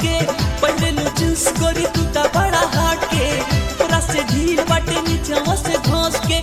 के पहले लो जींस गोरी तू ता बड़ा हाट के ऊपरा से ढील बाटे नीचवा से घोंस के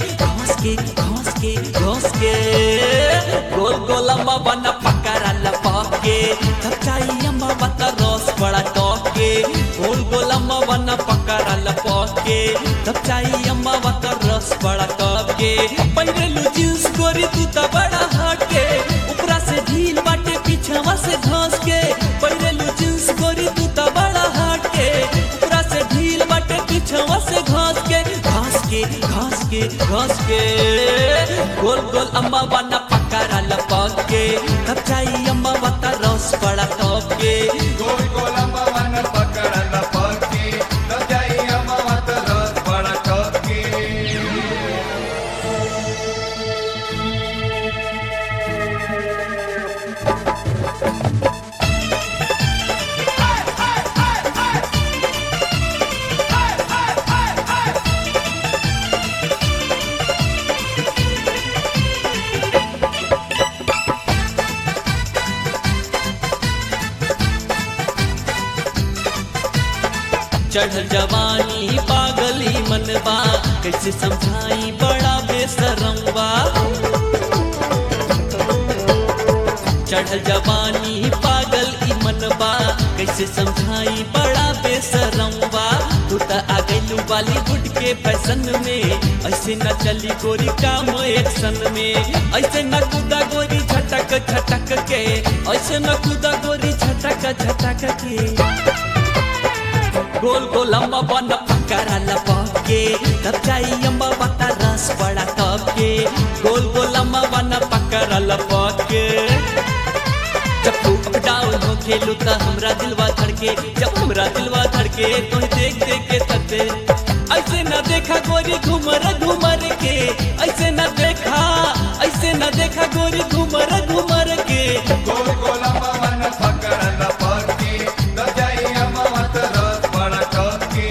गोल गोल अम्मा बना पकड़ा लपके तब चाहिए अम्मा बता रोस बड़ा टोके गोल गोल अम्मा बना पकड़ा लपके तब चाहिए अम्मा बता रोस बड़ा टोके पहले लो जींस गोरी तू ता बड़ा हाट के ऊपरा से ढील बाटे पीछवा से घोंस के पहले लो जींस गोरी तू ता बड़ा हाट के ऊपरा से ढील बाटे पीछवा से घोंस के गोल गोल अम्मा बना पकड़ा लपके तब चाहिए अम्मा बता रोस बड़ा टोके गोल गोल अम्मा बना पकड़ा लपके तब चाहिए अम्मा बता रोस बड़ा टोके चढ़ल जवानी पागली मनबा कैसे समझाई बड़ा बेसरमवा चढ़ल जवानी पागल ई मनबा कैसे समझाई बड़ा बेसरमवा तू त आ गइलू बॉलीवुड के फैशन में ऐसे न चली गोरी काम एक्शन में ऐसे न कूदा गोरी झटक के ऐसे न कूदा गोरी झटक के गोल गोल अम्मा बना पकड़ा लपके तब चाहिए अम्मा बता रस बड़ा टपके गोल गोल अम्मा बना पकड़ा लपके जब तू अप डाउन हो खेलू तो हमरा दिलवा धड़के जब हमरा दिलवा धड़के तो देख के थके ऐसे न देखा गोरी घूमर के ऐसे न देखा गोरी घूमर के गोल गोल अम्मा बना पकड़ा लपके तब चाहिए अम्मा बता रोस बड़ा टोके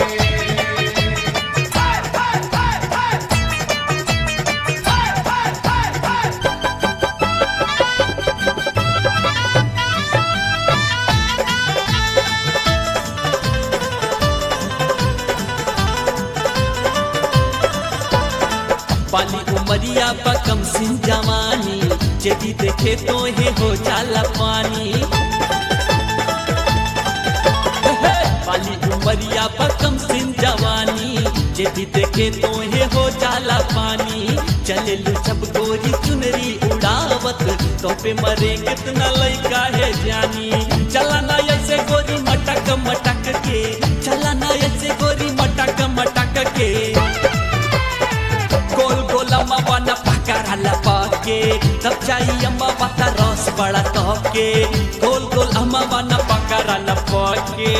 पाली उमरिया पकम सिंह जवानी यदि देखे तो हे हो जाला पानी पाली उमरिया पकम सिंह जवानी यदि देखे तो हे हो जाला पानी चले लू जब गोरी चुनरी उड़ावत तो पे मरे कितना लइका है जानी चला ना ऐसे गोरी मटक के चला ना ऐसे गोरी मटक के गोल गोल अम्मा बना पकड़ा लपके तब चाहिए अम्मा बता रोस बड़ा टोके गोल गोल अम्मा बना पकड़ा लपके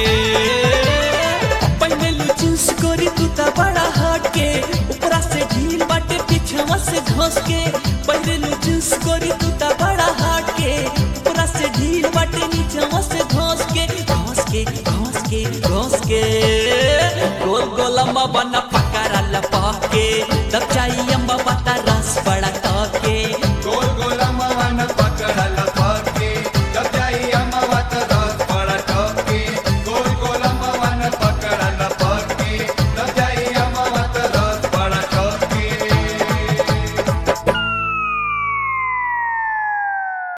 पहले लो जींस गोरी तू ता बड़ा हाट के ऊपरा से ढील बाटे पीछवा से घोंस के पहले लो जींस गोरी तू ता बड़ा हाट के ऊपरा से ढील बाटे नीचवा से घोंस के गोल गोल अम्मा बना पकड़ा लपके तब चाहिए अम्मा बता रस बड़ा